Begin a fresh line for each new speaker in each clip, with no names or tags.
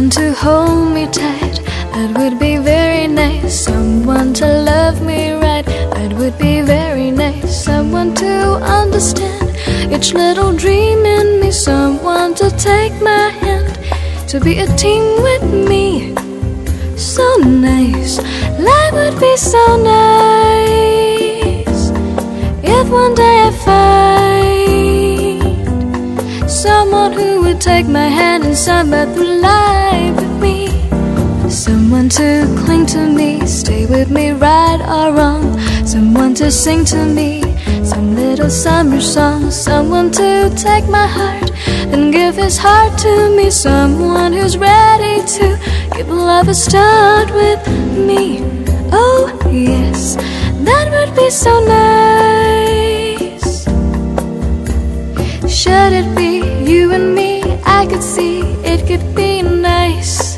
Someone to hold me tight, that would be very nice. Someone to love me right, that would be very nice. Someone to understand each little dream in me. Someone to take my hand, to be a team with me. So nice, life would be so nice if one day I find someone who would take my hand and samba through life with me. Someone to cling to me, stay with me right or wrong. Someone to sing to me some little summer song. Someone to take my heart and give his heart to me. Someone who's ready to give love a start with me. Oh yes, that would be so nice. Should it be you and me, I could see it could be nice.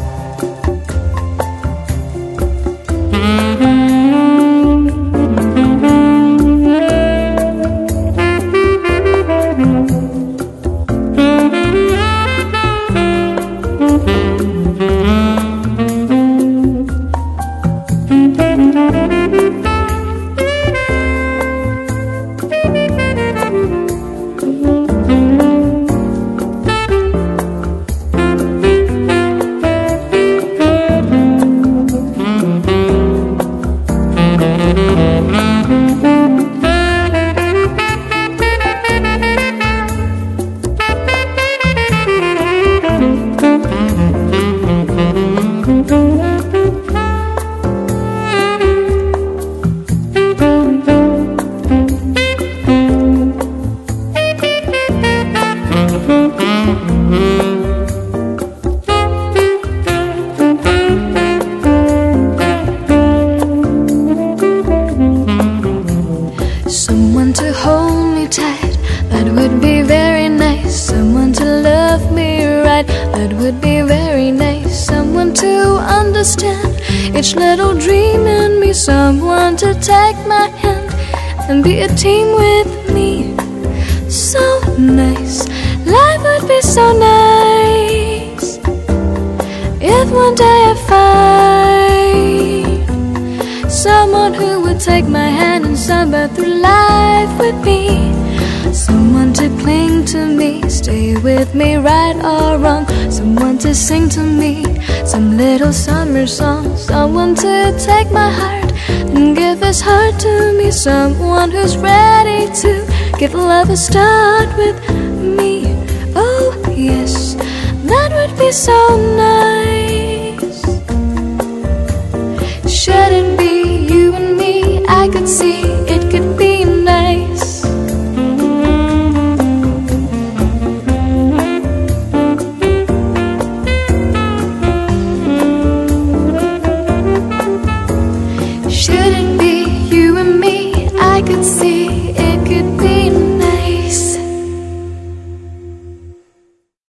Someone to hold me tight, that would be very nice. Someone to love me right, that would be very nice. Someone to understand each little dream in me. Someone to take my hand and be a team with me. So nice, life would be so nice if one day I find someone who would take my hand and samba through life with me. Someone to cling to me, stay with me right or wrong. Someone to sing to me some little summer song. Someone to take my heart and give his heart to me. Someone who's ready to give love a start with me. Oh yes, that would be so nice. Should it be you and me, I could see it could be nice. Should it be you and me, I could see